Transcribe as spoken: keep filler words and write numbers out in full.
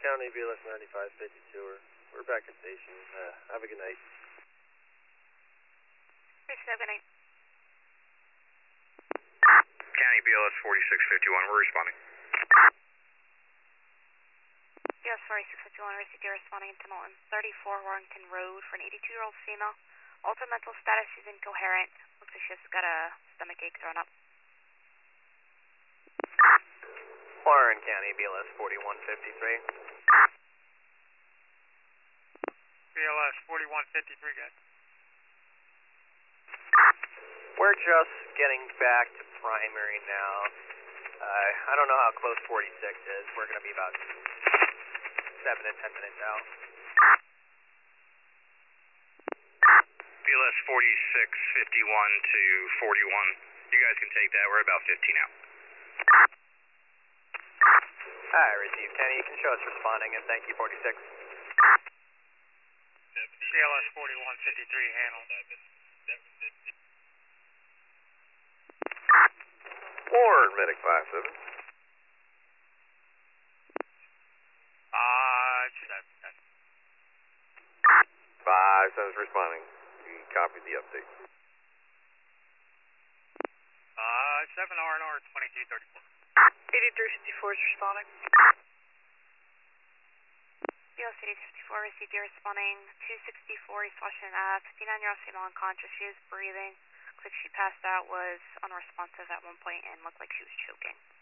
County, B L S ninety-five fifty-two. We're, we're back at station. Uh, have a good night. Thanks, have a good night. County, B L S forty-six fifty-one, we're responding. B L S forty-six fifty-one, received you responding to Milton thirty-four Warrington Road for an eighty-two-year-old female. Altered mental status is incoherent. Looks like she's got a stomach ache thrown up. Warren County, B L S forty-one fifty-three. B L S forty-one fifty-three, guys. We're just getting back to primary now. Uh, I don't know how close forty-six is. We're going to be about seven to ten minutes out. B L S forty-six fifty-one to forty-one. You guys can take that. We're about fifteen out. Alright, received. Kenny, you can show us responding, and thank you, forty-six. B L S forty-one fifty-three, handle. Warren, medic five seven. Uh, seven, seven. five seven's responding. We copied the update. Uh, seven R and R twenty-two thirty-four. eighty-three fifty-four is responding. B L S eighty-three fifty-four, received you responding two sixty-four East Washington Ave. fifty-nine-year-old female unconscious. She is breathing. Looks like she passed out, was unresponsive at one point, and looked like she was choking.